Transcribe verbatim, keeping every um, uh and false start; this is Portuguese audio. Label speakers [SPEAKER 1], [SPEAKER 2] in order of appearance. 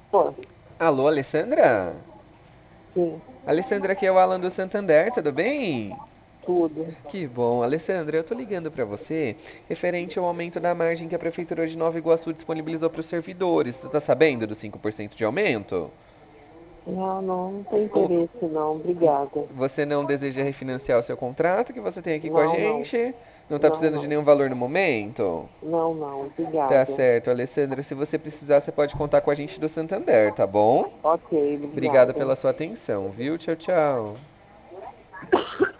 [SPEAKER 1] Pô,
[SPEAKER 2] Alô, Alessandra?
[SPEAKER 1] sim,
[SPEAKER 2] Alessandra, aqui é o Alan do Santander, tudo bem?
[SPEAKER 1] tudo.
[SPEAKER 2] Que bom. Alessandra, eu tô ligando pra você referente ao aumento da margem que a Prefeitura de Nova Iguaçu disponibilizou para os servidores. Você tá sabendo dos cinco por cento de aumento?
[SPEAKER 1] Não, não, não tem
[SPEAKER 2] Ou
[SPEAKER 1] interesse não, obrigada.
[SPEAKER 2] você não deseja refinanciar o seu contrato que você tem aqui com a
[SPEAKER 1] Não, não,
[SPEAKER 2] gente? Não tá
[SPEAKER 1] não,
[SPEAKER 2] precisando de
[SPEAKER 1] não,
[SPEAKER 2] nenhum valor no momento?
[SPEAKER 1] não, não,
[SPEAKER 2] Tá
[SPEAKER 1] obrigada.
[SPEAKER 2] certo, Alessandra. Se você precisar, você pode contar com a gente do Santander, tá bom?
[SPEAKER 1] Ok,
[SPEAKER 2] Obrigado
[SPEAKER 1] obrigada.
[SPEAKER 2] pela sua atenção, viu? Tchau, tchau.